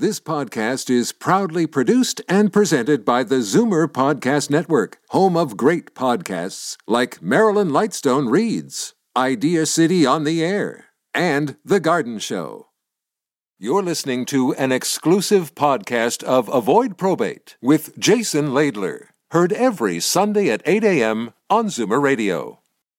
This podcast is proudly produced and presented by the Zoomer Podcast Network, home of great podcasts like Marilyn Lightstone Reads, Idea City on the Air, and The Garden Show. You're listening to an exclusive podcast of Avoid Probate with Jason Laidler, heard every Sunday at 8 a.m. on Zoomer Radio.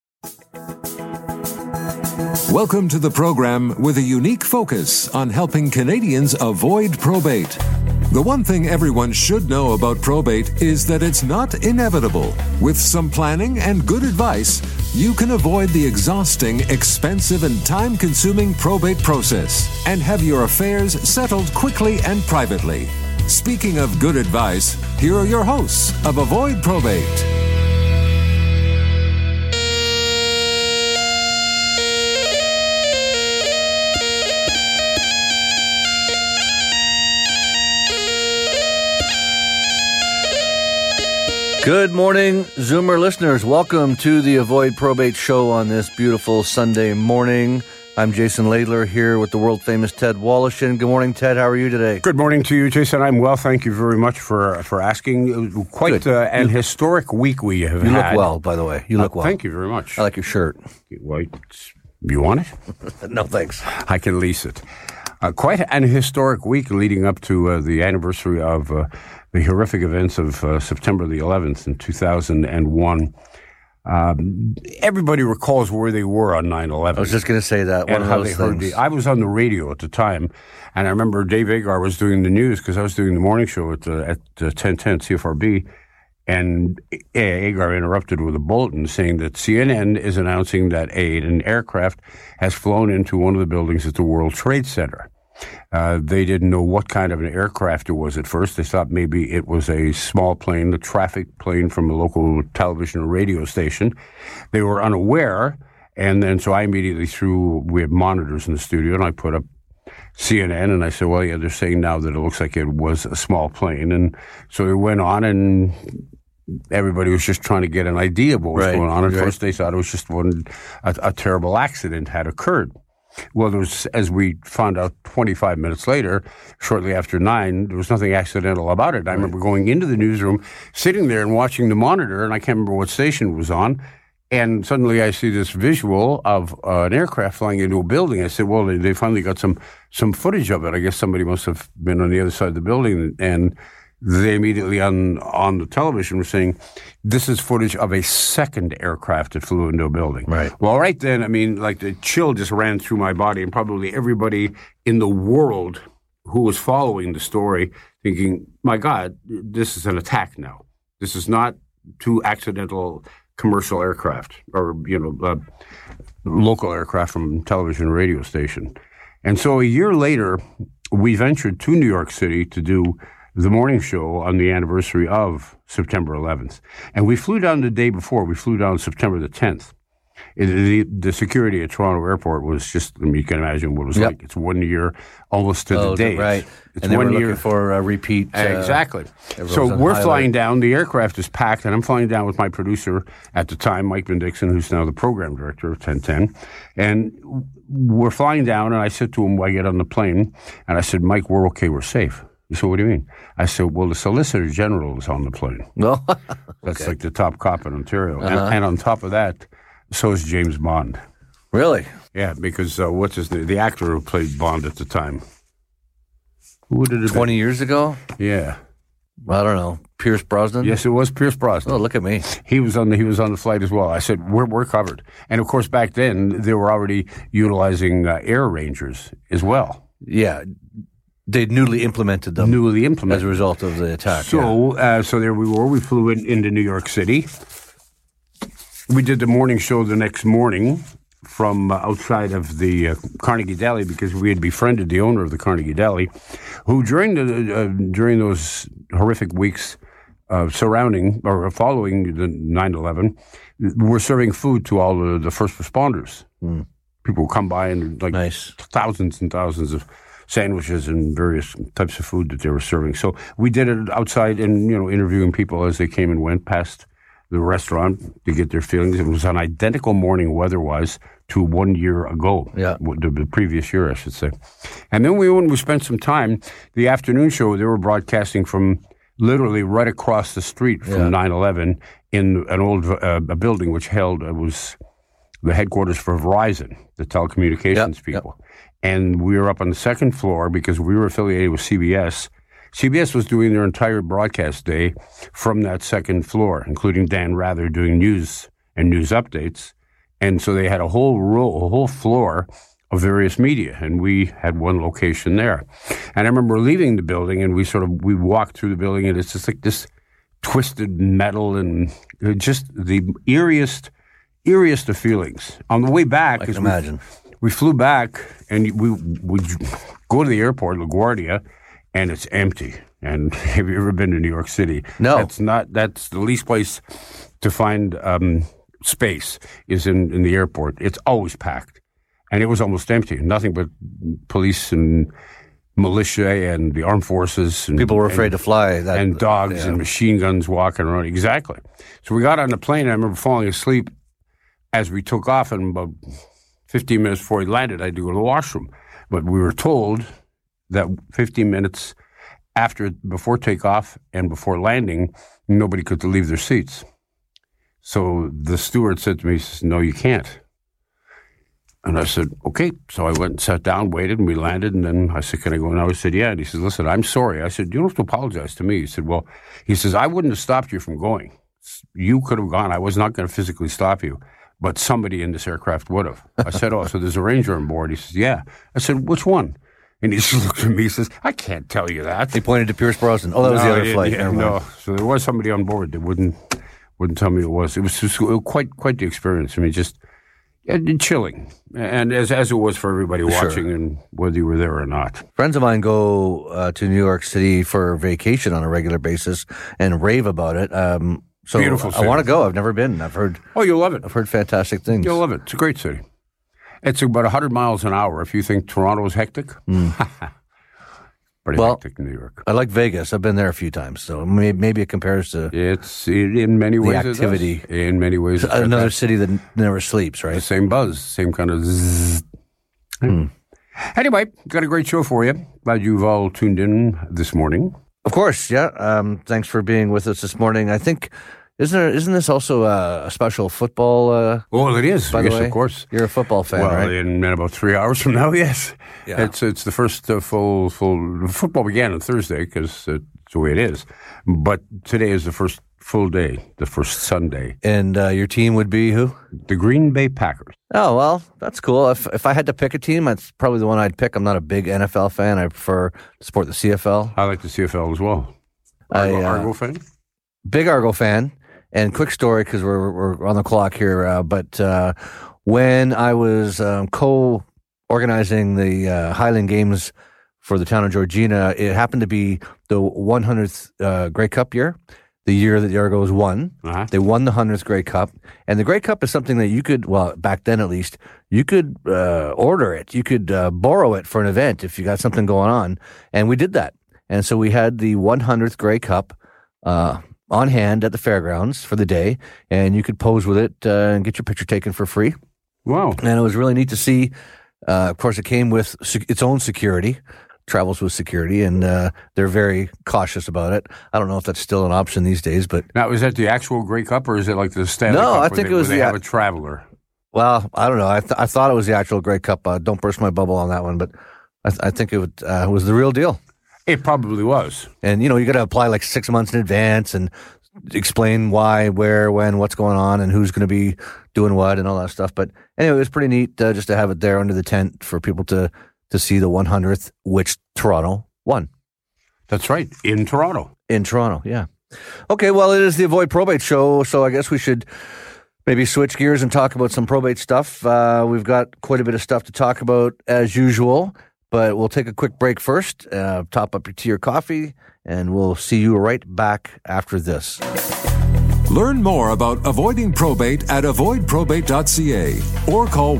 Welcome to the program with a unique focus on helping Canadians avoid probate. The one thing everyone should know about probate is that it's not inevitable. With some planning and good advice, you can avoid the exhausting, expensive, and time-consuming probate process and have your affairs settled quickly and privately. Speaking of good advice, here are your hosts of Avoid Probate. Good morning, Zoomer listeners. Welcome to the Avoid Probate Show on this beautiful Sunday morning. I'm Jason Laidler here with the world-famous Ted Woloshyn. Good morning, Ted. How are you today? Good morning to you, Jason. I'm well. Thank you very much for asking. Quite an historic week we have had. You look well, by the way. You look well. Thank you very much. I like your shirt. Well, you want it? No, thanks. I can lease it. Quite an historic week leading up to the anniversary of the horrific events of September the 11th in 2001. Everybody recalls where they were on 9/11. I was just going to say that. And how they heard me. I was on the radio at the time, and I remember Dave Agar was doing the news because I was doing the morning show at 1010 CFRB, and Agar interrupted with a bulletin saying that CNN is announcing that an aircraft has flown into one of the buildings at the World Trade Center. They didn't know what kind of an aircraft it was at first. They thought maybe it was a small plane, a traffic plane from a local television or radio station. They were unaware, and then so I immediately we had monitors in the studio, and I put up CNN, and I said, well, yeah, they're saying now that it looks like it was a small plane. And so it went on, and everybody was just trying to get an idea of what was going on. At first, they thought it was just a terrible accident had occurred. Well, there was, as we found out 25 minutes later, shortly after 9, there was nothing accidental about it. I remember going into the newsroom, sitting there and watching the monitor, and I can't remember what station it was on, and suddenly I see this visual of an aircraft flying into a building. I said, well, they finally got some footage of it. I guess somebody must have been on the other side of the building, and they immediately on the television were saying, this is footage of a second aircraft that flew into a building. Right. Well, right then, I mean, like the chill just ran through my body, and probably everybody in the world who was following the story thinking, my God, this is an attack now. This is not two accidental commercial aircraft or, local aircraft from television or radio station. And so a year later, we ventured to New York City to do the morning show on the anniversary of September 11th. And we flew down the day before. We flew down September the 10th. The security at Toronto Airport was just, you can imagine what it was like. It's 1 year, almost to the day. Right. It's and they 1 were year. looking for a repeat. Exactly. So we're flying down. The aircraft is packed, and I'm flying down with my producer at the time, Mike Van Dixon, who's now the program director of 1010. And we're flying down, and I said to him, I get on the plane, and I said, Mike, we're okay, we're safe. He said, what do you mean? I said, well, the Solicitor General is on the plane. No. That's like the top cop in Ontario. And on top of that, so is James Bond. Really? Yeah, because what's his name? The actor who played Bond at the time. Who did it 20 years ago? Yeah. I don't know. Pierce Brosnan? Yes, it was Pierce Brosnan. Oh, look at me. He was on the flight as well. I said, we're covered. And of course, back then, they were already utilizing Air Rangers as well. Yeah. They'd newly implemented them. As a result of the attack. So there we were. We flew into New York City. We did the morning show the next morning from outside of the Carnegie Deli because we had befriended the owner of the Carnegie Deli, who during those horrific weeks following the 9/11, were serving food to all the first responders. Mm. People would come by and thousands and thousands of sandwiches and various types of food that they were serving. So we did it outside and, interviewing people as they came and went past the restaurant to get their feelings. It was an identical morning weather-wise to 1 year ago, the previous year, I should say. And then when we spent some time, the afternoon show, they were broadcasting from literally right across the street from 9/11 in an old a building which was the headquarters for Verizon, the telecommunications people. And we were up on the second floor because we were affiliated with CBS. CBS was doing their entire broadcast day from that second floor, including Dan Rather doing news and news updates. And so they had a whole floor of various media, and we had one location there. And I remember leaving the building, and we walked through the building, and it's just like this twisted metal and just the eeriest of feelings. On the way back, I can imagine. We flew back, and we go to the airport, LaGuardia, and it's empty. And have you ever been to New York City? No. That's the least place to find space is in the airport. It's always packed. And it was almost empty. Nothing but police and militia and the armed forces. And, people were afraid to fly. And dogs and machine guns walking around. Exactly. So we got on the plane, and I remember falling asleep as we took off, and about 15 minutes before we landed, I had to go to the washroom. But we were told that 15 minutes before takeoff and before landing, nobody could leave their seats. So the steward said to me, he says, "No, you can't." And I said, "Okay." So I went and sat down, waited, and we landed. And then I said, "Can I go now?" He said, "Yeah." And he said, "Listen, I'm sorry." I said, "You don't have to apologize to me." He said, "Well," he says, "I wouldn't have stopped you from going. You could have gone. I was not going to physically stop you, but somebody in this aircraft would have." I said, "Oh, so there's a ranger on board?" He says, "Yeah." I said, "Which one?" And he just looked at me, he says, "I can't tell you that." He pointed to Pierce Brosnan. Oh, that was the other flight. Yeah, no. So there was somebody on board that wouldn't tell me it was. It was just quite the experience. I mean, just chilling. And as it was for everybody watching, and whether you were there or not. Friends of mine go to New York City for vacation on a regular basis and rave about it. So beautiful city. I want to go. I've never been. I've heard. Oh, you'll love it. I've heard fantastic things. You'll love it. It's a great city. It's about 100 miles an hour. If you think Toronto is hectic, pretty hectic in New York. I like Vegas. I've been there a few times, so maybe it compares to. It's in many ways the activity. In many ways, it's another city that never sleeps. Right. The same buzz, same kind of zzz. Anyway, got a great show for you. Glad you've all tuned in this morning. Of course, yeah. Thanks for being with us this morning. I think, isn't this also a special football? Well, it is. By the way, of course. You're a football fan, right? Well, in about 3 hours from now, yes. Yeah. It's the first full. Football began on Thursday because it's the way it is. But today is the first full day, the first Sunday. And your team would be who? The Green Bay Packers. Oh, well, that's cool. If I had to pick a team, that's probably the one I'd pick. I'm not a big NFL fan. I prefer to support the CFL. I like the CFL as well. Argo fan? Big Argo fan. And quick story, because we're on the clock here, but when I was co-organizing the Highland Games for the town of Georgina, it happened to be the 100th Grey Cup year. The year that the Argos won. Uh-huh. They won the 100th Grey Cup. And the Grey Cup is something that you could, well, back then at least, you could order it. You could borrow it for an event if you got something going on. And we did that. And so we had the 100th Grey Cup on hand at the fairgrounds for the day. And you could pose with it and get your picture taken for free. Wow. And it was really neat to see. Of course, it came with its own security. Travels with security, and they're very cautious about it. I don't know if that's still an option these days, but now is that the actual Grey Cup, or is it like the Stanley Cup? No, I think it was have a traveler. Well, I don't know. I thought it was the actual Grey Cup. Don't burst my bubble on that one, but I think it was the real deal. It probably was. And you got to apply like 6 months in advance and explain why, where, when, what's going on, and who's going to be doing what, and all that stuff. But anyway, it was pretty neat just to have it there under the tent for people to see the 100th, which Toronto won. That's right, in Toronto. In Toronto, yeah. Okay, well, it is the Avoid Probate Show, so I guess we should maybe switch gears and talk about some probate stuff. We've got quite a bit of stuff to talk about as usual, but we'll take a quick break first, top up your tea or coffee, and we'll see you right back after this. Learn more about avoiding probate at avoidprobate.ca or call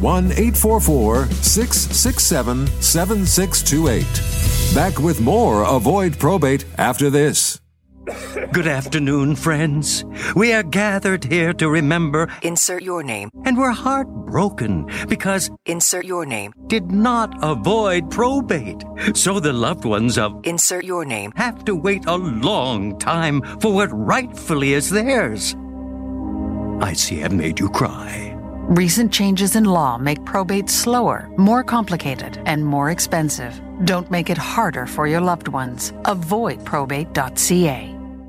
1-844-667-7628. Back with more Avoid Probate after this. Good afternoon, friends. We are gathered here to remember... Insert your name. And we're heartbroken because... Insert your name. ...did not avoid probate. So the loved ones of... Insert your name. ...have to wait a long time for what rightfully is theirs. I see I've made you cry. Recent changes in law make probate slower, more complicated, and more expensive. Don't make it harder for your loved ones. Avoidprobate.ca.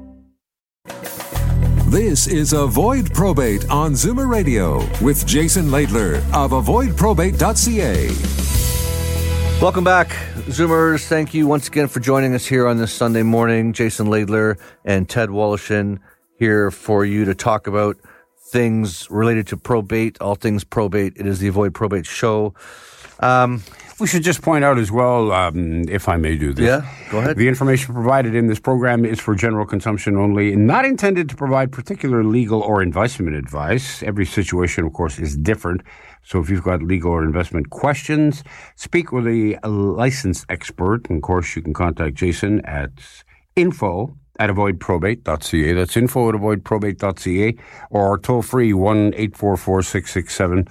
This is Avoid Probate on Zoomer Radio with Jason Laidler of avoidprobate.ca. Welcome back, Zoomers. Thank you once again for joining us here on this Sunday morning. Jason Laidler and Ted Woloshyn here for you to talk about things related to probate, all things probate. It is the Avoid Probate Show. We should just point out as well, if I may do this. Yeah, go ahead. The information provided in this program is for general consumption only, not intended to provide particular legal or investment advice. Every situation, of course, is different. So if you've got legal or investment questions, speak with a licensed expert. And of course, you can contact Jason at info@avoidprobate.ca. That's info@avoidprobate.ca, or toll free 1-844-667-7628,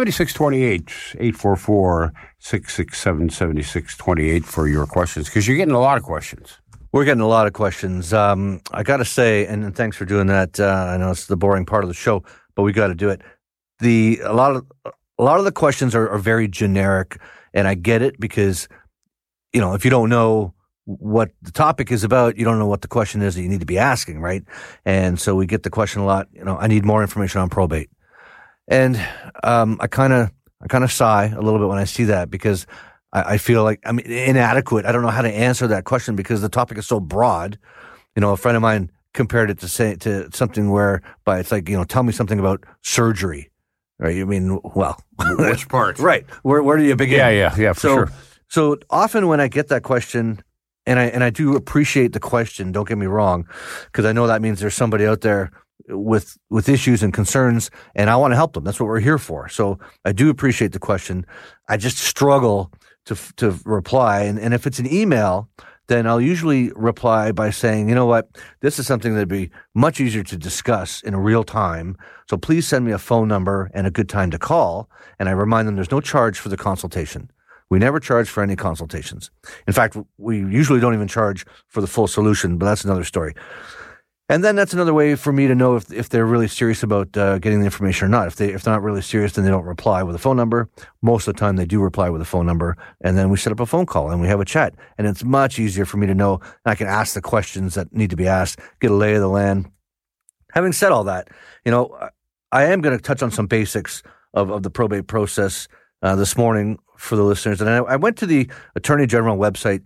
844-667-7628 for your questions, because you're getting a lot of questions. We're getting a lot of questions. I got to say, and thanks for doing that. I know it's the boring part of the show, but we got to do it. A lot of the questions are very generic, and I get it because, you know, if you don't know what the topic is about, you don't know what the question is that you need to be asking, right? And so we get the question a lot, you know, I need more information on probate. And I kind of sigh a little bit when I see that, because I feel like I'm inadequate. I don't know how to answer that question because the topic is so broad. You know, a friend of mine compared it to something whereby it's like, you know, tell me something about surgery, right? I mean, well, which part? Right. Where do you begin? Yeah, for sure. So often when I get that question, and I do appreciate the question, don't get me wrong, because I know that means there's somebody out there with issues and concerns, and I want to help them. That's what we're here for. So I do appreciate the question. I just struggle to reply. And if it's an email, then I'll usually reply by saying, you know what, this is something that'd be much easier to discuss in real time. So please send me a phone number and a good time to call. And I remind them there's no charge for the consultation. We never charge for any consultations. In fact, we usually don't even charge for the full solution, but that's another story. And then that's another way for me to know if they're really serious about getting the information or not. If they're not really serious, then they don't reply with a phone number. Most of the time, they do reply with a phone number, and then we set up a phone call and we have a chat. And it's much easier for me to know. I can ask the questions that need to be asked, get a lay of the land. Having said all that, you know, I am going to touch on some basics of the probate process this morning for the listeners. And I went to the Attorney General website.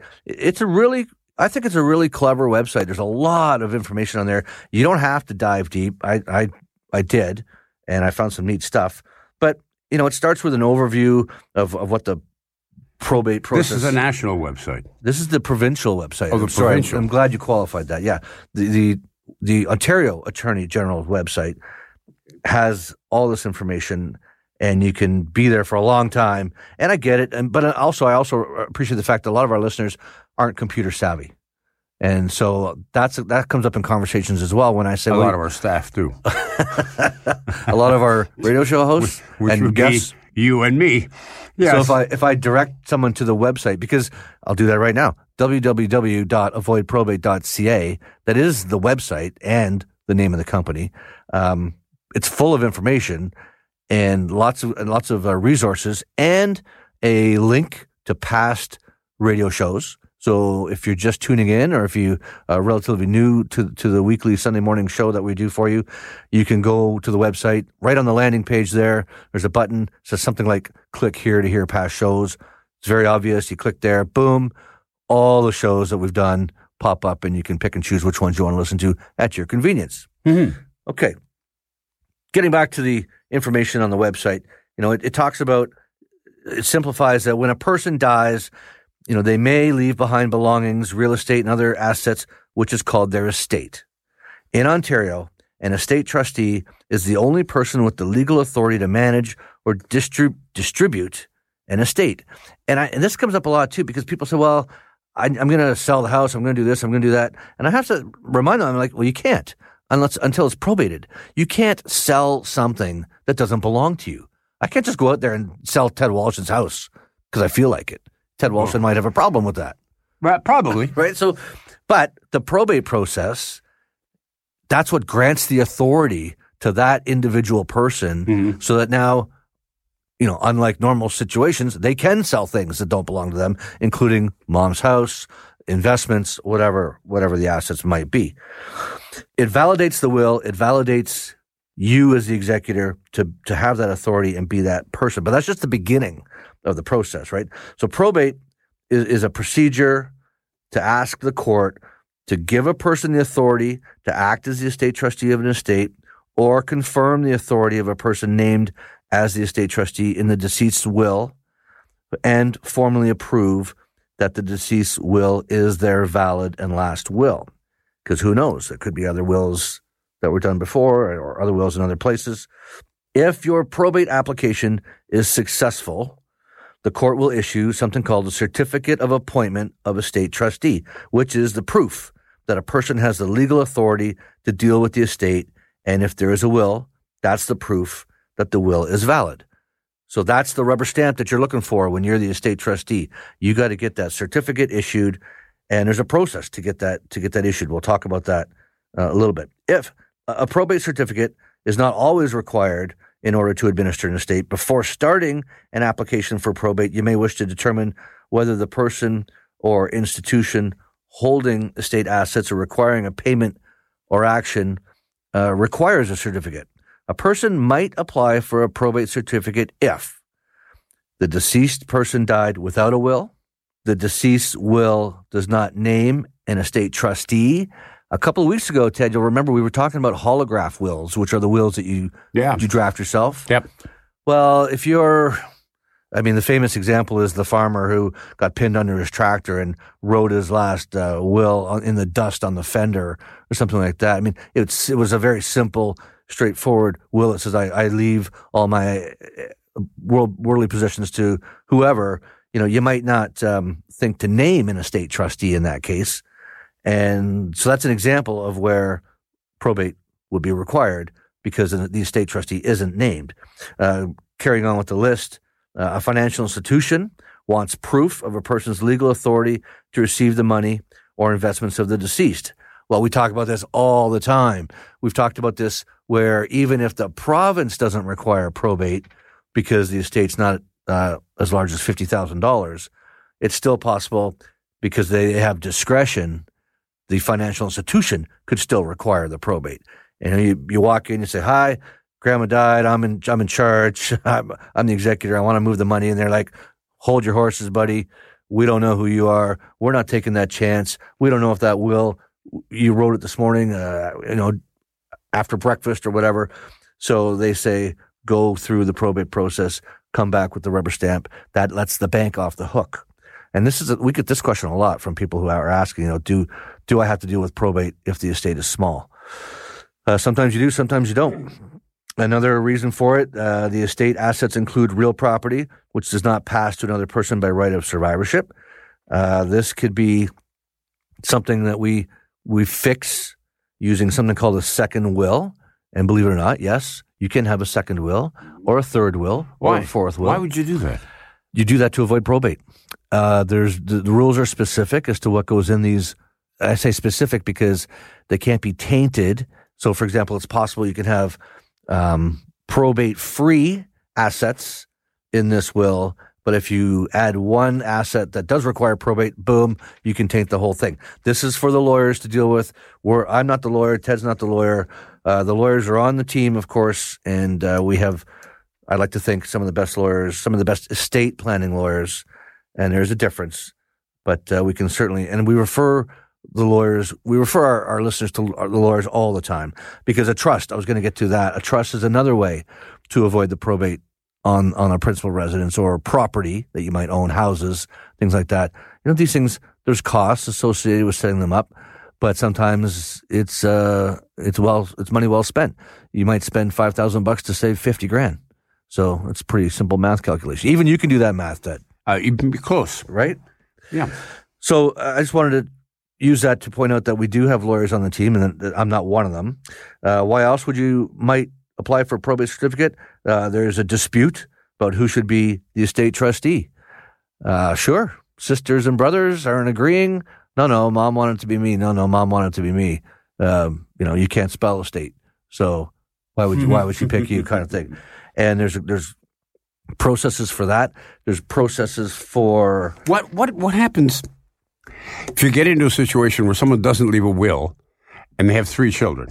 I think it's a really clever website. There's a lot of information on there. You don't have to dive deep. I did, and I found some neat stuff. But, you know, it starts with an overview of what the probate process. This is a national website. This is the provincial website. Oh, the provincial. I'm glad you qualified that. Yeah. The Ontario Attorney General's website has all this information, and you can be there for a long time. And I get it. But I also appreciate the fact that a lot of our listeners aren't computer savvy. And so that comes up in conversations as well when I say... A lot of our staff do. A lot of our radio show hosts which and would guests. Be you and me. Yes. So if I direct someone to the website, because I'll do that right now, www.avoidprobate.ca, that is the website and the name of the company. It's full of information and lots of resources and a link to past radio shows. So if you're just tuning in, or if you are relatively new to the weekly Sunday morning show that we do for you, you can go to the website. Right on the landing page there, there's a button that says something like click here to hear past shows. It's very obvious. You click there, boom, all the shows that we've done pop up, and you can pick and choose which ones you want to listen to at your convenience. Mm-hmm. Okay. Getting back to the information on the website, you know, it talks about, it simplifies that when a person dies, you know, they may leave behind belongings, real estate, and other assets, which is called their estate. In Ontario, an estate trustee is the only person with the legal authority to manage or distribute an estate. And this comes up a lot too, because people say, well, I'm going to sell the house. I'm going to do this. I'm going to do that. And I have to remind them, I'm like, well, you can't until it's probated. You can't sell something that doesn't belong to you. I can't just go out there and sell Ted Walsh's house because I feel like it. Ted Walsh might have a problem with that. Right, probably. Right. So, but the probate process, that's what grants the authority to that individual person so that now, unlike normal situations, they can sell things that don't belong to them, including mom's house, investments, whatever the assets might be. It validates the will. It validates you as the executor to have that authority and be that person. But that's just the beginning of the process, right? So probate is a procedure to ask the court to give a person the authority to act as the estate trustee of an estate or confirm the authority of a person named as the estate trustee in the deceased's will and formally approve that the deceased's will is their valid and last will. Because who knows? There could be other wills that were done before or other wills in other places. If your probate application is successful, the court will issue something called a certificate of appointment of estate trustee, which is the proof that a person has the legal authority to deal with the estate. And if there is a will, that's the proof that the will is valid. So that's the rubber stamp that you're looking for when you're the estate trustee. You got to get that certificate issued, and there's a process to get that issued. We'll talk about that a little bit. If a probate certificate is not always required in order to administer an estate, before starting an application for probate, you may wish to determine whether the person or institution holding estate assets or requiring a payment or action requires a certificate. A person might apply for a probate certificate if the deceased person died without a will, the deceased will does not name an estate trustee. A couple of weeks ago, Ted, you'll remember we were talking about holograph wills, which are the wills that you draft yourself. Yep. Well, the famous example is the farmer who got pinned under his tractor and wrote his last will in the dust on the fender or something like that. I mean, it was a very simple, straightforward will. It says, I leave all my worldly possessions to whoever. You might not think to name an estate trustee in that case. And so that's an example of where probate would be required because the estate trustee isn't named. Carrying on with the list, a financial institution wants proof of a person's legal authority to receive the money or investments of the deceased. Well, we talk about this all the time. We've talked about this where even if the province doesn't require probate because the estate's not as large as $50,000, it's still possible because they have discretion. The financial institution could still require the probate. You walk in, you say, "Hi, Grandma died. I'm in charge. I'm the executor. I want to move the money." And they're like, "Hold your horses, buddy. We don't know who you are. We're not taking that chance. We don't know if that will you wrote it this morning, after breakfast or whatever." So they say, go through the probate process, come back with the rubber stamp. That lets the bank off the hook. And we get this question a lot from people who are asking, do I have to deal with probate if the estate is small? Sometimes you do, sometimes you don't. Another reason for it, the estate assets include real property, which does not pass to another person by right of survivorship. This could be something that we fix using something called a second will. And believe it or not, yes, you can have a second will or a third will or a fourth will. Why would you do that? You do that to avoid probate. The rules are specific as to what goes in these. I say specific because they can't be tainted. So, for example, it's possible you can have probate-free assets in this will, but if you add one asset that does require probate, boom, you can taint the whole thing. This is for the lawyers to deal with. I'm not the lawyer. Ted's not the lawyer. The lawyers are on the team, of course, and we have, I'd like to think, some of the best lawyers, some of the best estate planning lawyers, and there's a difference. But we can certainly, and we refer our listeners to the lawyers all the time because a trust, I was going to get to that. A trust is another way to avoid the probate on a principal residence or property that you might own, houses, things like that. These things, there's costs associated with setting them up, but sometimes it's money well spent. You might spend $5,000 to save $50,000. So it's a pretty simple math calculation. Even you can do that math, Ted. You can be close. Right? Yeah. So I just wanted to use that to point out that we do have lawyers on the team, and that I'm not one of them. Why else would you might apply for a probate certificate? There's a dispute about who should be the estate trustee. Sure, sisters and brothers aren't agreeing. No, mom wanted it to be me. No, mom wanted it to be me. You can't spell estate, so why would she pick you, kind of thing. And there's processes for that. There's processes for what happens if you get into a situation where someone doesn't leave a will and they have 3 children,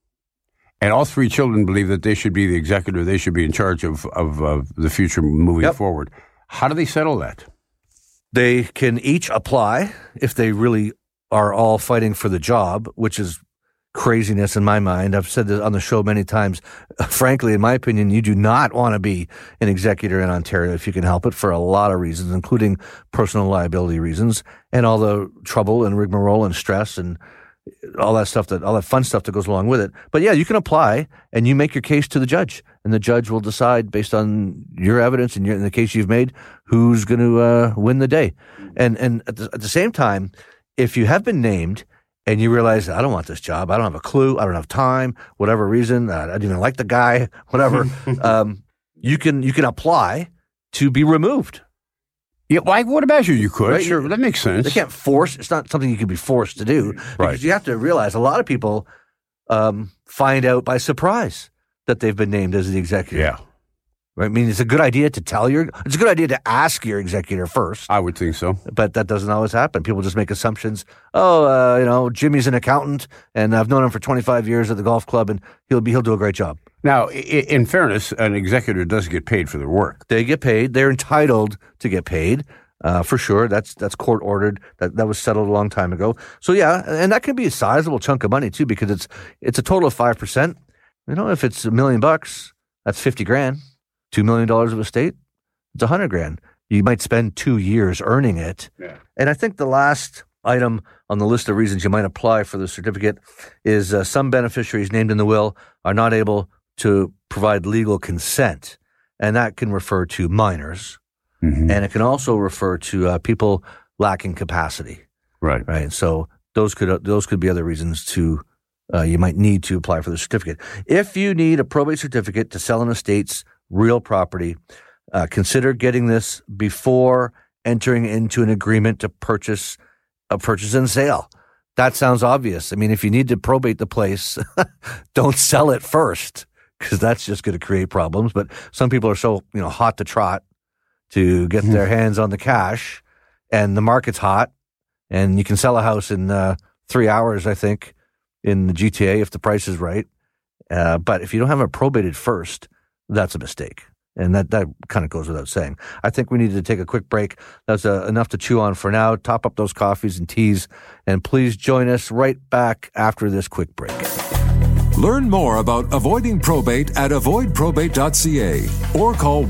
and all 3 children believe that they should be the executor, they should be in charge of the future moving forward. How do they settle that? They can each apply if they really are all fighting for the job, which is craziness in my mind. I've said this on the show many times. Frankly, in my opinion, you do not want to be an executor in Ontario if you can help it, for a lot of reasons, including personal liability reasons and all the trouble and rigmarole and stress and all that stuff, all that fun stuff that goes along with it. But yeah, you can apply and you make your case to the judge, and the judge will decide based on your evidence and the case you've made who's going to win the day. And at the same time, if you have been named and you realize, I don't want this job, I don't have a clue, I don't have time, whatever reason, I don't even like the guy, whatever, you can apply to be removed. Yeah, well, I would imagine you could. Right? Sure, that makes sense. They can't force. It's not something you can be forced to do. Right. Because you have to realize a lot of people find out by surprise that they've been named as the executor. Yeah. Right? I mean, it's a good idea to it's a good idea to ask your executor first. I would think so. But that doesn't always happen. People just make assumptions. Jimmy's an accountant, and I've known him for 25 years at the golf club, and he'll do a great job. Now, in fairness, an executor does get paid for their work. They get paid. They're entitled to get paid, for sure. That's court ordered. That was settled a long time ago. So yeah, and that can be a sizable chunk of money too, because it's a total of 5%. If it's $1 million, that's $50,000. $2 million of estate, it's $100,000. You might spend 2 years earning it. Yeah. And I think the last item on the list of reasons you might apply for the certificate is some beneficiaries named in the will are not able to provide legal consent. And that can refer to minors. Mm-hmm. And it can also refer to people lacking capacity. Right. Right. So those could be other reasons to you might need to apply for the certificate. If you need a probate certificate to sell an estate's real property, consider getting this before entering into an agreement to purchase and sale. That sounds obvious. I mean, if you need to probate the place, don't sell it first, because that's just going to create problems. But some people are so hot to trot to get their hands on the cash, and the market's hot, and you can sell a house in 3 hours, I think, in the GTA if the price is right. But if you don't have it probated first, that's a mistake. And that kind of goes without saying. I think we need to take a quick break. That's enough to chew on for now. Top up those coffees and teas. And please join us right back after this quick break. Learn more about avoiding probate at avoidprobate.ca or call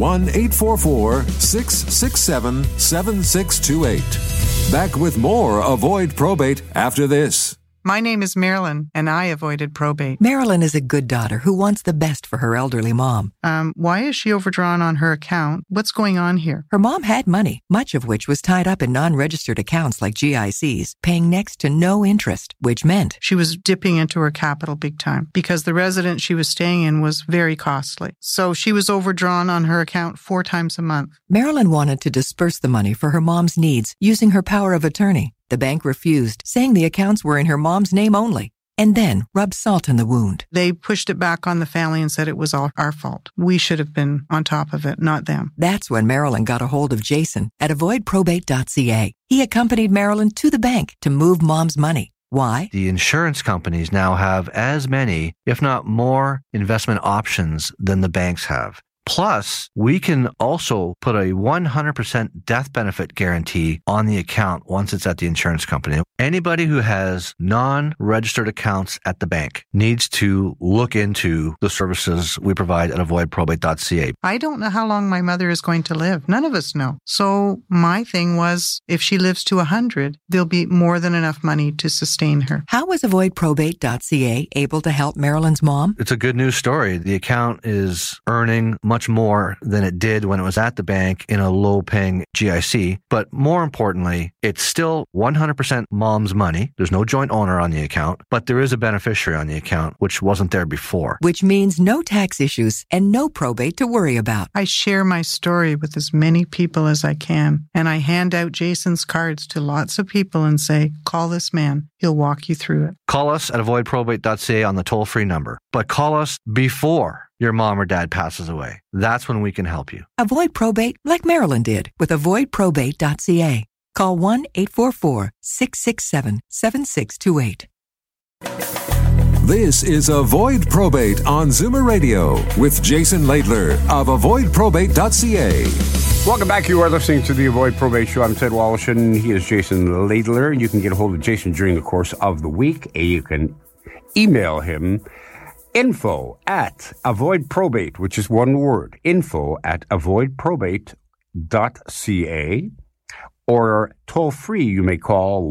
1-844-667-7628. Back with more Avoid Probate after this. My name is Marilyn, and I avoided probate. Marilyn is a good daughter who wants the best for her elderly mom. Why is she overdrawn on her account? What's going on here? Her mom had money, much of which was tied up in non-registered accounts like GICs, paying next to no interest, which meant she was dipping into her capital big time because the residence she was staying in was very costly. So she was overdrawn on her account 4 times a month. Marilyn wanted to disperse the money for her mom's needs using her power of attorney. The bank refused, saying the accounts were in her mom's name only, and then rubbed salt in the wound. They pushed it back on the family and said it was all our fault. We should have been on top of it, not them. That's when Marilyn got a hold of Jason at avoidprobate.ca. He accompanied Marilyn to the bank to move mom's money. Why? The insurance companies now have as many, if not more, investment options than the banks have. Plus, we can also put a 100% death benefit guarantee on the account once it's at the insurance company. Anybody who has non-registered accounts at the bank needs to look into the services we provide at avoidprobate.ca. I don't know how long my mother is going to live. None of us know. So my thing was, if she lives to 100, there'll be more than enough money to sustain her. How was avoidprobate.ca able to help Marilyn's mom? It's a good news story. The account is earning much more than it did when it was at the bank in a low-paying GIC. But more importantly, it's still 100% mom's money. There's no joint owner on the account, but there is a beneficiary on the account, which wasn't there before. Which means no tax issues and no probate to worry about. I share my story with as many people as I can, and I hand out Jason's cards to lots of people and say, call this man. He'll walk you through it. Call us at avoidprobate.ca on the toll-free number, but call us before your mom or dad passes away. That's when we can help you. Avoid probate like Marilyn did with avoidprobate.ca. Call 1-844-667-7628. This is Avoid Probate on Zoomer Radio with Jason Laidler of avoidprobate.ca. Welcome back. You are listening to the Avoid Probate Show. I'm Ted Wallish, and he is Jason Laidler. You can get a hold of Jason during the course of the week. You can email him info@avoidprobate, which is one word, info@avoidprobate.ca, or toll free, you may call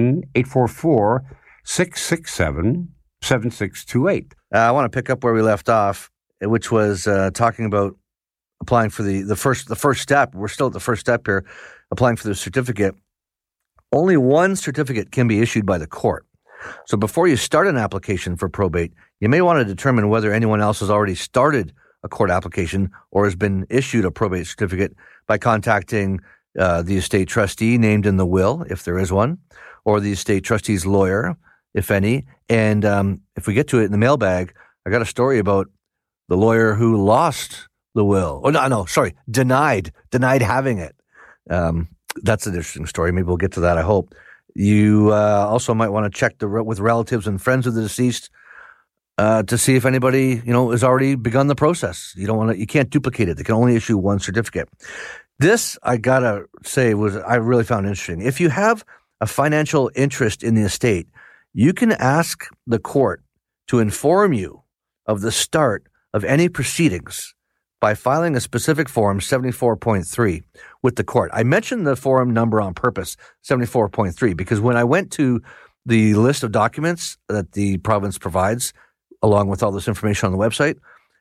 1-844-667-7628. I want to pick up where we left off, which was talking about applying for the first step. We're still at the first step here, applying for the certificate. Only one certificate can be issued by the court. So before you start an application for probate, you may want to determine whether anyone else has already started a court application or has been issued a probate certificate by contacting the estate trustee named in the will, if there is one, or the estate trustee's lawyer, if any. And if we get to it in the mailbag, I got a story about the lawyer who lost the will. Denied having it. That's an interesting story. Maybe we'll get to that, I hope. You also might want to check with relatives and friends of the deceased to see if anybody, has already begun the process. You can't duplicate it. They can only issue one certificate. This, I gotta say, I really found interesting. If you have a financial interest in the estate, you can ask the court to inform you of the start of any proceedings by filing a specific form, 74.3, with the court. I mentioned the form number on purpose, 74.3, because when I went to the list of documents that the province provides, along with all this information on the website,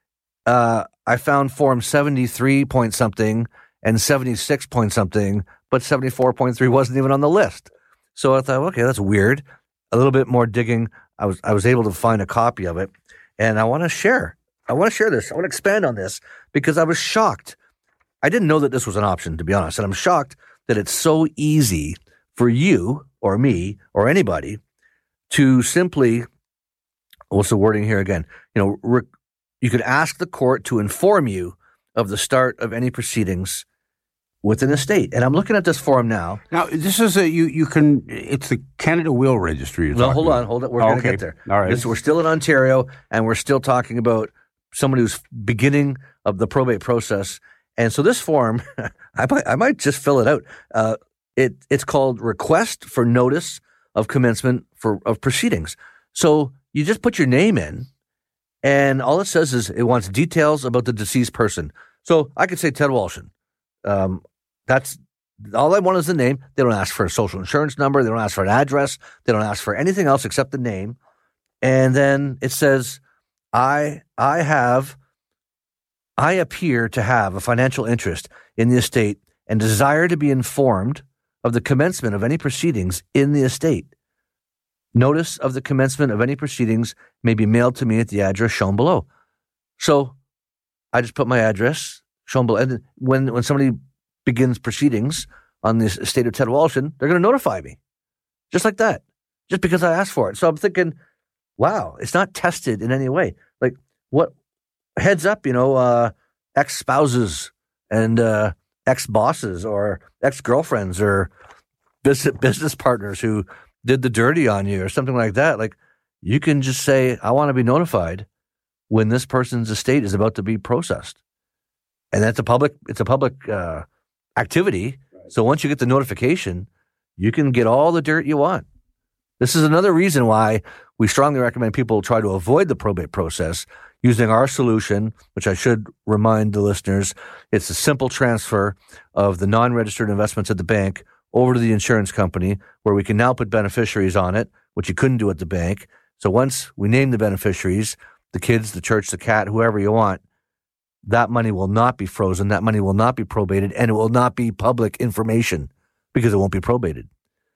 I found form 73 point something and 76 point something, but 74.3 wasn't even on the list. So I thought, okay, that's weird. A little bit more digging, I was able to find a copy of it, and I want to share this. I want to expand on this because I was shocked. I didn't know that this was an option, to be honest, and I'm shocked that it's so easy for you or me or anybody to simply, what's the wording here again? You could ask the court to inform you of the start of any proceedings with an estate. And I'm looking at this form now. Now, this is it's the Canada Will Registry. No, hold on. We're going to get there. All right. We're still in Ontario, and we're still talking about somebody who's beginning of the probate process. And so this form, I might just fill it out. It's called Request for Notice of Commencement of Proceedings. So you just put your name in, and all it says is it wants details about the deceased person. So I could say Ted Walshin. That's all I want is the name. They don't ask for a social insurance number. They don't ask for an address. They don't ask for anything else except the name. And then it says, I appear to have a financial interest in the estate and desire to be informed of the commencement of any proceedings in the estate. Notice of the commencement of any proceedings may be mailed to me at the address shown below. So I just put my address shown below. And when somebody begins proceedings on the estate of Ted Walshin, they're going to notify me. Just like that. Just because I asked for it. So I'm thinking, wow, it's not tested in any way. Like, what heads up, ex-spouses and ex-bosses or ex-girlfriends or business partners who did the dirty on you or something like that. Like, you can just say, I want to be notified when this person's estate is about to be processed. And that's it's a public activity. So once you get the notification, you can get all the dirt you want. This is another reason why we strongly recommend people try to avoid the probate process using our solution, which I should remind the listeners, it's a simple transfer of the non-registered investments at the bank over to the insurance company, where we can now put beneficiaries on it, which you couldn't do at the bank. So once we name the beneficiaries, the kids, the church, the cat, whoever you want, that money will not be frozen, that money will not be probated, and it will not be public information because it won't be probated.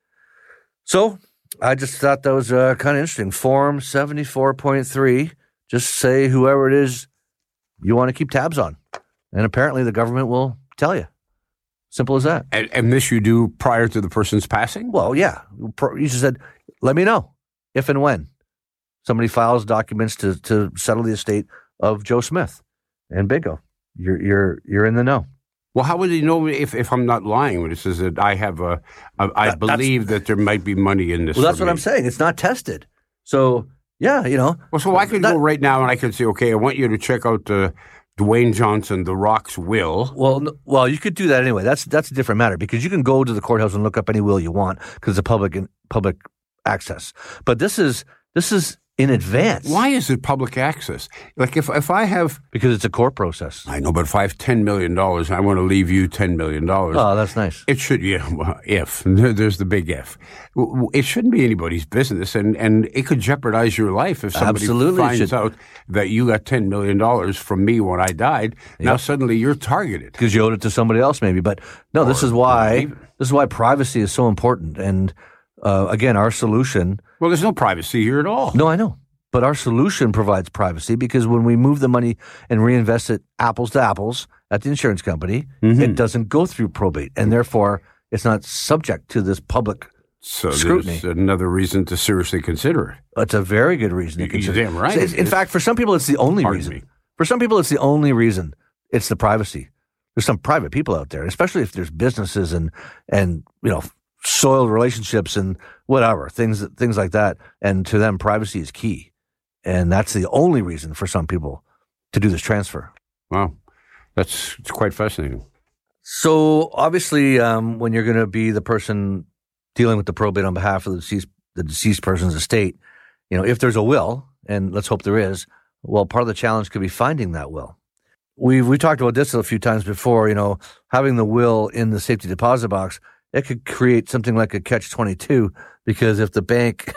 So I just thought that was kind of interesting. Form 74.3, just say whoever it is you want to keep tabs on. And apparently the government will tell you. Simple as that. And this you do prior to the person's passing? Well, yeah. You just said, let me know if and when somebody files documents to settle the estate of Joe Smith. And bingo, you're in the know. Well, how would he know if I'm not lying when it says that I believe that there might be money in this? Well, that's what I'm saying. It's not tested. So, yeah, Well, so I could go right now and I could say, okay, I want you to check out Dwayne Johnson, The Rock's will. Well, you could do that anyway. That's a different matter because you can go to the courthouse and look up any will you want because it's a public access. But this is in advance. Why is it public access? Like if I have... Because it's a court process. I know, but if I have $10 million, I want to leave you $10 million. Oh, that's nice. It should, if. There's the big if. It shouldn't be anybody's business, and it could jeopardize your life if somebody finds out that you got $10 million from me when I died. Yep. Now suddenly you're targeted. Because you owed it to somebody else maybe. But no, this is why privacy is so important. And again, our solution... Well, there's no privacy here at all. No, I know. But our solution provides privacy because when we move the money and reinvest it apples to apples at the insurance company, it doesn't go through probate. And therefore, it's not subject to this public scrutiny. There's another reason to seriously consider it. It's a very good reason to consider. You're damn right. In fact, for some people, it's the only reason. For some people, it's the only reason. It's the privacy. There's some private people out there, especially if there's businesses and soiled relationships and whatever, things like that. And to them, privacy is key. And that's the only reason for some people to do this transfer. Wow. It's quite fascinating. So obviously, when you're going to be the person dealing with the probate on behalf of the deceased person's estate, if there's a will, and let's hope there is, well, part of the challenge could be finding that will. We talked about this a few times before, having the will in the safety deposit box, it could create something like a catch-22 because if the bank's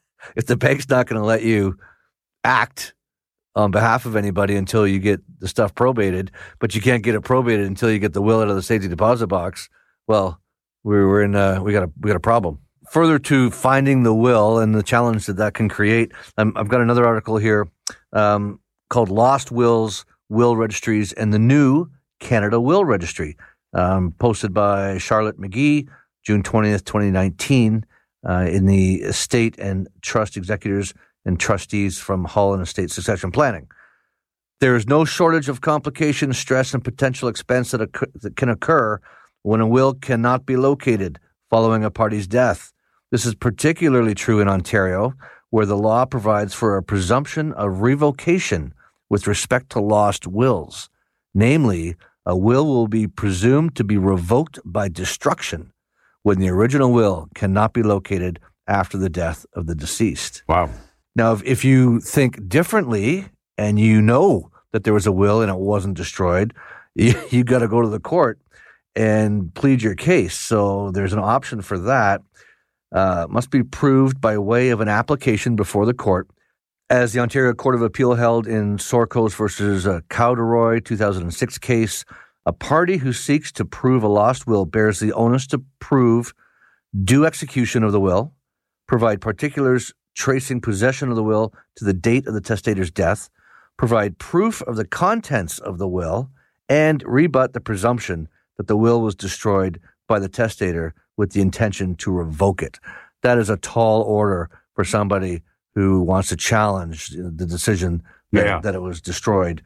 not going to let you act on behalf of anybody until you get the stuff probated, but you can't get it probated until you get the will out of the safety deposit box, well, we got a problem. Further to finding the will and the challenge that can create, I've got another article here called Lost Wills, Will Registries, and the New Canada Will Registry. Posted by Charlotte McGee, June 20th, 2019, in the Estate and Trust Executors and Trustees from Hull and Estate Succession Planning. There is no shortage of complications, stress, and potential expense that can occur when a will cannot be located following a party's death. This is particularly true in Ontario, where the law provides for a presumption of revocation with respect to lost wills. Namely, a will be presumed to be revoked by destruction when the original will cannot be located after the death of the deceased. Wow. Now, if you think differently and you know that there was a will and it wasn't destroyed, you got to go to the court and plead your case. So there's an option for that. Must be proved by way of an application before the court. As the Ontario Court of Appeal held in Sorkos versus Cowderoy 2006 case, a party who seeks to prove a lost will bears the onus to prove due execution of the will, provide particulars tracing possession of the will to the date of the testator's death, provide proof of the contents of the will, and rebut the presumption that the will was destroyed by the testator with the intention to revoke it. That is a tall order for somebody who wants to challenge the decision that it was destroyed.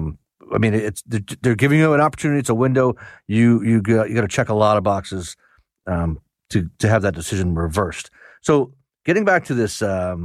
They're giving you an opportunity. It's a window. You got to check a lot of boxes to have that decision reversed. So getting back to this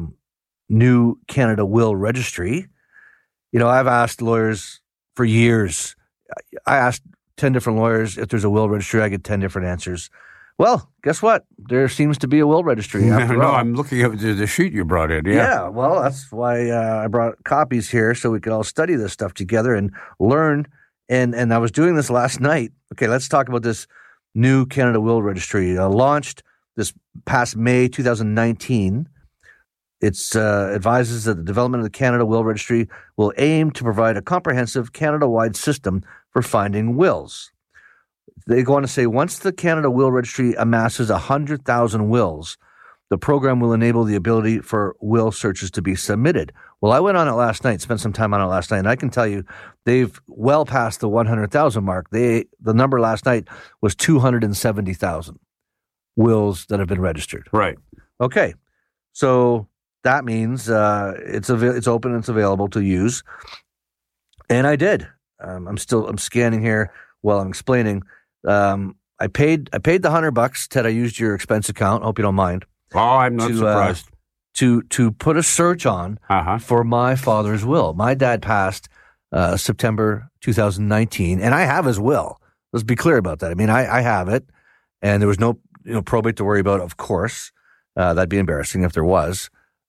new Canada Will Registry, I've asked lawyers for years. I asked 10 different lawyers if there's a will registry. I get 10 different answers. Well, guess what? There seems to be a will registry. After all. I'm looking at the sheet you brought in. Yeah, well, that's why I brought copies here so we could all study this stuff together and learn. And I was doing this last night. Okay, let's talk about this new Canada Will Registry. Launched this past May 2019. It advises that the development of the Canada Will Registry will aim to provide a comprehensive Canada-wide system for finding wills. They go on to say, once the Canada Will Registry amasses 100,000 wills, the program will enable the ability for will searches to be submitted. Well, I went on it last night, spent some time on it last night, and I can tell you they've well passed the 100,000 mark. The number last night was 270,000 wills that have been registered. Right. Okay, so that means it's open and it's available to use, and I did. I'm scanning here while I'm explaining. I paid the $100. Ted, I used your expense account. Hope you don't mind. Oh, I'm not surprised. To put a search on for my father's will. My dad passed September 2019, and I have his will. Let's be clear about that. I mean, I have it, and there was no probate to worry about. Of course, that'd be embarrassing if there was.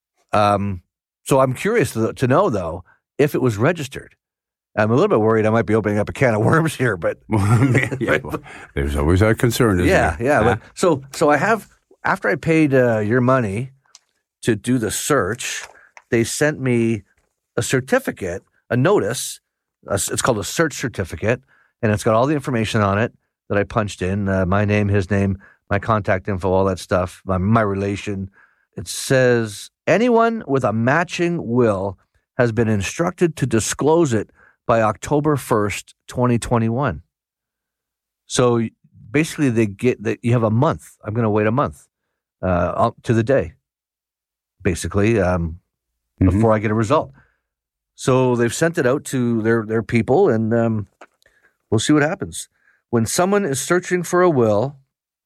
So I'm curious to know though if it was registered. I'm a little bit worried I might be opening up a can of worms here, but well, there's always that concern, isn't there? Yeah. But so I have, after I paid your money to do the search, they sent me a certificate, a notice. It's called a search certificate, and it's got all the information on it that I punched in, my name, his name, my contact info, all that stuff, my relation. It says anyone with a matching will has been instructed to disclose it by October 1st, 2021. So basically you have a month. I'm going to wait a month to the day, basically, before I get a result. So they've sent it out to their people, and we'll see what happens. When someone is searching for a will,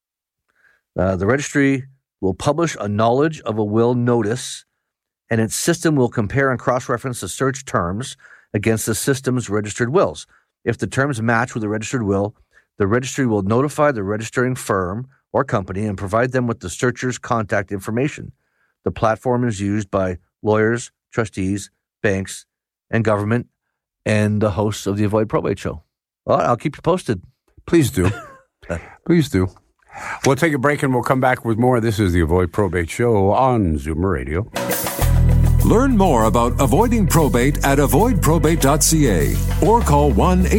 the registry will publish a knowledge of a will notice, and its system will compare and cross-reference the search terms against the system's registered wills. If the terms match with the registered will, the registry will notify the registering firm or company and provide them with the searcher's contact information. The platform is used by lawyers, trustees, banks, and government, and the hosts of the Avoid Probate Show. Well, I'll keep you posted. Please do. Please do. We'll take a break and we'll come back with more. This is the Avoid Probate Show on Zoomer Radio. Learn more about avoiding probate at avoidprobate.ca or call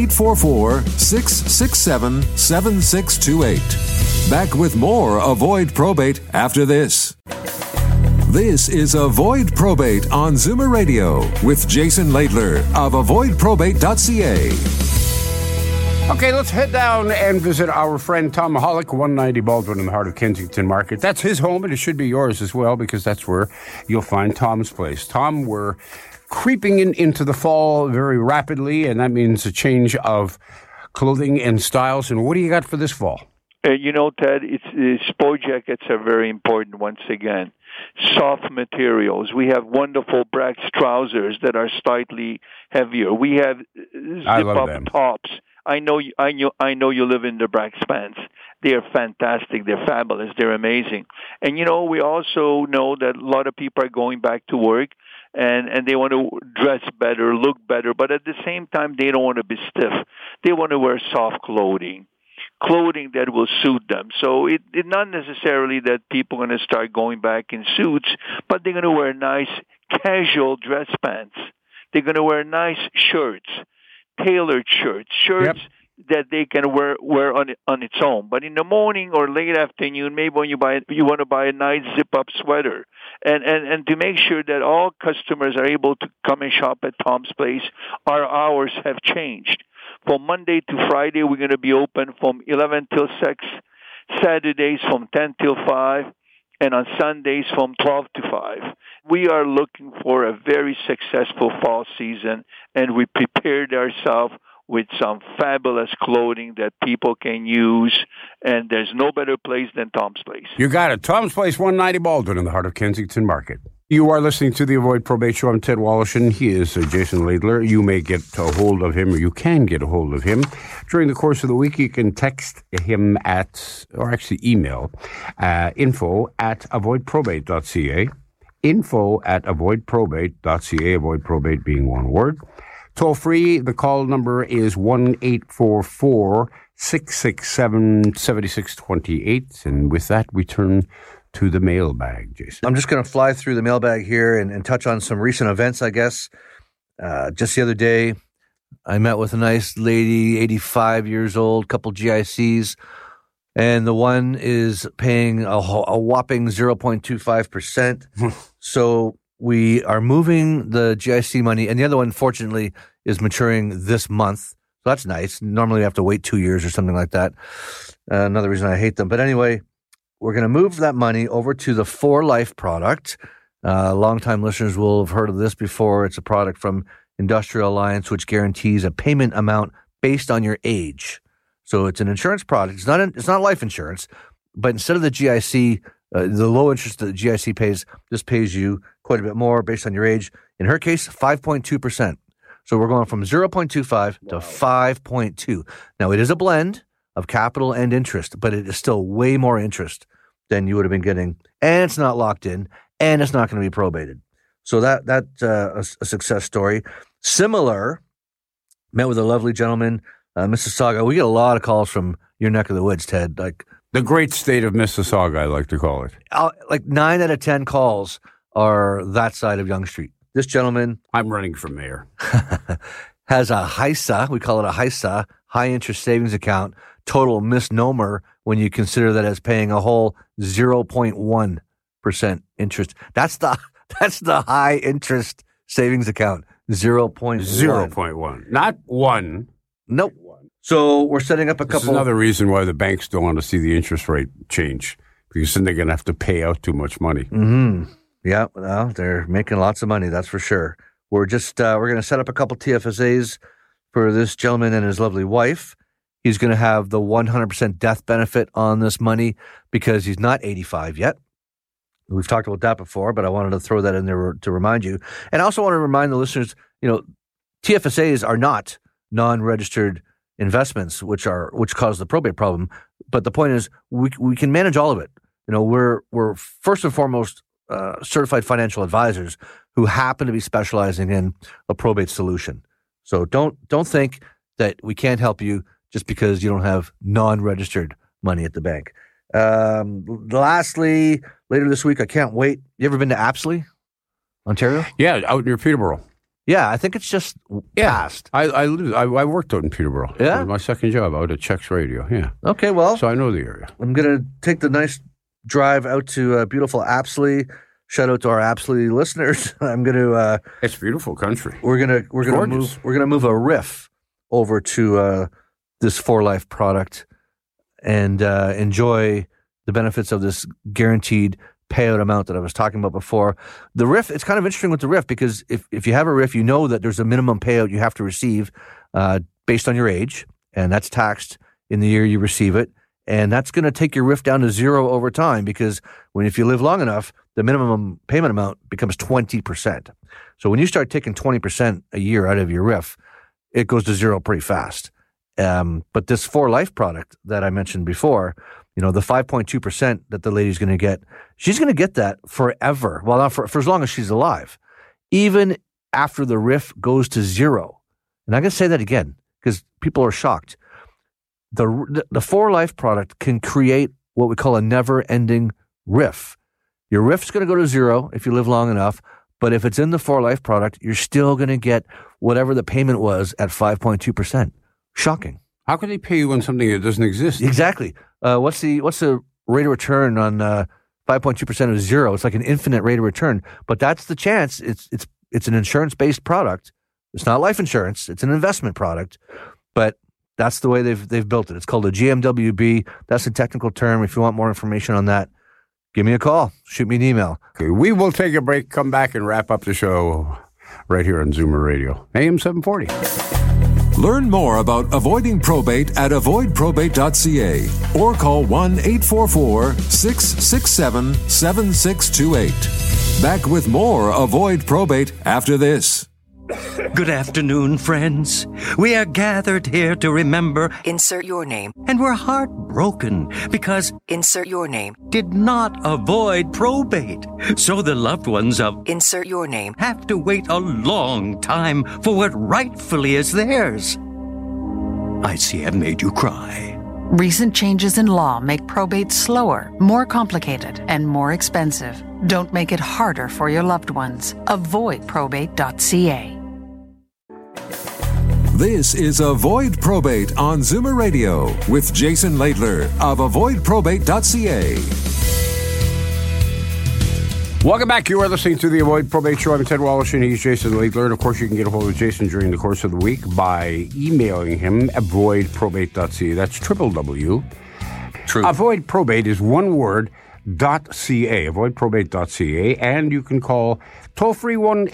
1-844-667-7628. Back with more Avoid Probate after this. This is Avoid Probate on Zoomer Radio with Jason Laidler of avoidprobate.ca. Okay, let's head down and visit our friend Tom Mahalik, 190 Baldwin in the heart of Kensington Market. That's his home, and it should be yours as well, because that's where you'll find Tom's place. Tom, we're creeping into the fall very rapidly, and that means a change of clothing and styles. And what do you got for this fall? Ted, sport jackets are very important once again. Soft materials. We have wonderful Brax trousers that are slightly heavier. We have zip-up tops. I know you live in the Brax pants. They are fantastic. They're fabulous. They're amazing. And, we also know that a lot of people are going back to work and they want to dress better, look better, but at the same time, they don't want to be stiff. They want to wear soft clothing that will suit them. So it's not necessarily that people are going to start going back in suits, but they're going to wear nice casual dress pants. They're going to wear nice shirts. Tailored shirts that they can wear on its own. But in the morning or late afternoon, maybe when you want to buy a nice zip-up sweater, and to make sure that all customers are able to come and shop at Tom's Place, our hours have changed. From Monday to Friday, we're going to be open from 11 till 6, Saturdays from 10 till 5, and on Sundays from 12 to 5. We are looking for a very successful fall season, and we prepared ourselves with some fabulous clothing that people can use, and there's no better place than Tom's Place. You got it. Tom's Place, 190 Baldwin in the heart of Kensington Market. You are listening to the Avoid Probate Show. I'm Ted Wallachin. He is Jason Laidler. You may get a hold of him, or you can get a hold of him. During the course of the week, you can text him or actually email, info@avoidprobate.ca. info@avoidprobate.ca, avoid probate being one word. Toll free, the call number is 1-844-667-7628. And with that, we turn to the mailbag, Jason. I'm just going to fly through the mailbag here and touch on some recent events, I guess. Just the other day, I met with a nice lady, 85 years old, couple GICs, and the one is paying a whopping 0.25%. So we are moving the GIC money, and the other one, fortunately, is maturing this month. So that's nice. Normally, we have to wait 2 years or something like that. Another reason I hate them. But anyway, we're going to move that money over to the 4Life product. Longtime listeners will have heard of this before. It's a product from Industrial Alliance, which guarantees a payment amount based on your age. So it's an insurance product. It's not life insurance, but instead of the GIC, the low interest that the GIC pays, this pays you quite a bit more based on your age. In her case, 5.2%. So we're going from 0.25 to 5.2. Now, it is a blend of capital and interest, but it is still way more interest than you would have been getting. And it's not locked in, and it's not going to be probated. So that's a success story. Similar, met with a lovely gentleman, Mississauga. We get a lot of calls from your neck of the woods, Ted. Like the great state of Mississauga, I like to call it. Like 9 out of 10 calls are that side of Yonge Street. This gentleman, I'm running for mayor, has a HISA. We call it a HISA, high interest savings account. Total misnomer when you consider that as paying a whole 0.1% interest. That's the high interest savings account. 0.1. 0.1, not 1. Nope. So we're setting up a couple. This is another reason why the banks don't want to see the interest rate change, because then they're going to have to pay out too much money. Mm-hmm. Yeah, well, they're making lots of money, that's for sure. We're just we're going to set up a couple TFSAs for this gentleman and his lovely wife. He's going to have the 100% death benefit on this money because he's not 85 yet. We've talked about that before, but I wanted to throw that in there to remind you. And I also want to remind the listeners, TFSAs are not non-registered investments, which cause the probate problem. But the point is, we can manage all of it. We're first and foremost certified financial advisors who happen to be specializing in a probate solution. So don't think that we can't help you just because you don't have non-registered money at the bank. Lastly, later this week, I can't wait. You ever been to Apsley, Ontario? Yeah, out near Peterborough. Yeah, I think it's just past. I worked out in Peterborough. Yeah? It was my second job out at Chex Radio. Yeah. Okay, well. So I know the area. I'm going to take the nice drive out to beautiful Apsley. Shout out to our Apsley listeners. I'm going to. It's beautiful country. We're gonna move a riff over to this 4Life product and enjoy the benefits of this guaranteed payout amount that I was talking about before. The RIF, it's kind of interesting with the RIF because if you have a RIF, you know that there's a minimum payout you have to receive based on your age, and that's taxed in the year you receive it. And that's going to take your RIF down to 0 over time because if you live long enough, the minimum payment amount becomes 20%. So when you start taking 20% a year out of your RIF, it goes to 0 pretty fast. But this 4Life product that I mentioned before, the 5.2% that the lady's going to get, she's going to get that forever. Well, not for as long as she's alive, even after the RIF goes to 0. And I'm going to say that again because people are shocked. The 4Life product can create what we call a never-ending RIF. Your RIF's going to go to 0 if you live long enough, but if it's in the 4Life product, you're still going to get whatever the payment was at 5.2%. Shocking. How can they pay you on something that doesn't exist? Exactly. What's the rate of return on 5.2% of 0? It's like an infinite rate of return, but that's the chance. It's an insurance-based product. It's not life insurance. It's an investment product, but that's the way they've built it. It's called a GMWB. That's a technical term. If you want more information on that, give me a call. Shoot me an email. Okay, we will take a break, come back, and wrap up the show right here on Zoomer Radio, AM 740. Learn more about avoiding probate at avoidprobate.ca or call 1-844-667-7628. Back with more Avoid Probate after this. Good afternoon, friends. We are gathered here to remember. Insert your name. And we're heartbroken because. Insert your name. Did not avoid probate. So the loved ones of. Insert your name. Have to wait a long time for what rightfully is theirs. I see I've made you cry. Recent changes in law make probate slower, more complicated, and more expensive. Don't make it harder for your loved ones. Avoidprobate.ca. This is Avoid Probate on Zoomer Radio with Jason Laidler of avoidprobate.ca. Welcome back. You are listening to the Avoid Probate Show. I'm Ted Wallish and he's Jason Laidler. And of course, you can get a hold of Jason during the course of the week by emailing him avoidprobate.ca. That's www. True. Avoid Probate is one word, .ca, avoidprobate.ca. And you can call toll-free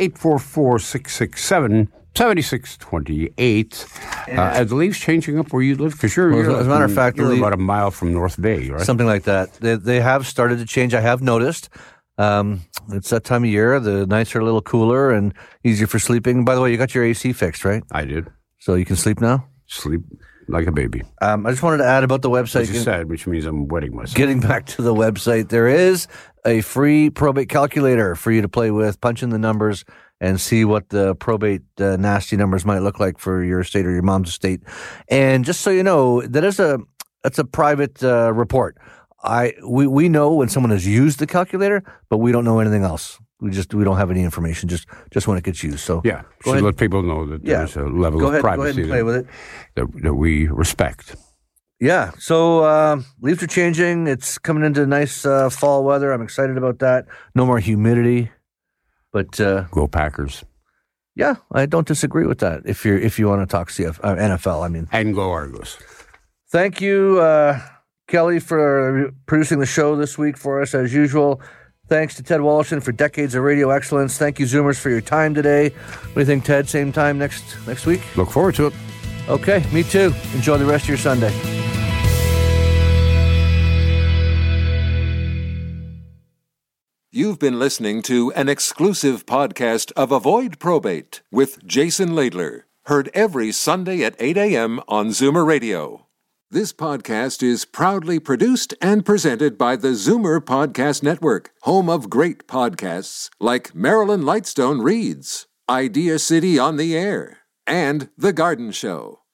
1-844-667-7628. Are the leaves changing up where you live? Because you're as a matter of fact, you're about a mile from North Bay, right? Something like that. They have started to change. I have noticed. It's that time of year. The nights are a little cooler and easier for sleeping. By the way, you got your AC fixed, right? I did. So you can sleep now? Sleep like a baby. I just wanted to add about the website. As you said, which means I'm wetting myself. Getting back to the website, there is a free probate calculator for you to play with. Punch in the numbers and see what the probate nasty numbers might look like for your estate or your mom's estate. And just so you know, that's a private report. We know when someone has used the calculator, but we don't know anything else. We don't have any information. Just when it gets used. So yeah, should let people know that there's a level of privacy go ahead and play with it. That we respect. Yeah. So leaves are changing. It's coming into nice fall weather. I'm excited about that. No more humidity. But go Packers. Yeah, I don't disagree with that. If you want to talk NFL, I mean, and go Argos. Thank you, Kelly, for producing the show this week for us as usual. Thanks to Ted Wallison for decades of radio excellence. Thank you, Zoomers, for your time today. What do you think, Ted? Same time next week? Look forward to it. Okay, me too. Enjoy the rest of your Sunday. You've been listening to an exclusive podcast of Avoid Probate with Jason Laidler. Heard every Sunday at 8 a.m. on Zoomer Radio. This podcast is proudly produced and presented by the Zoomer Podcast Network, home of great podcasts like Marilyn Lightstone Reads, Idea City on the Air, and The Garden Show.